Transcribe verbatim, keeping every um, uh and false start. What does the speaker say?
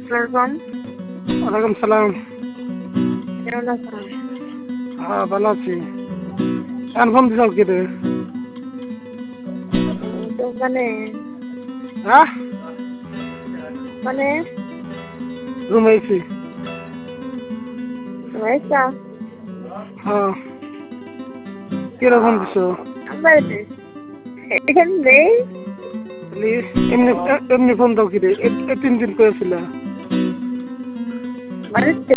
আসসালাম। ওয়ালাইকুম সালাম। কেমন আছেন? হ্যাঁ ভালো আছি। এখন ফোন দিছাও কি রে? তো মানে হ্যাঁ মানে রুমে আইছি। ভাইসা হ্যাঁ কিরে ফোন দিছো? বাড়িতে এখানে নেই। তাহলে এমনি এমনি ফোন দাও কি রে? এ- এ তিন দিন করেছিল। বাড়িতে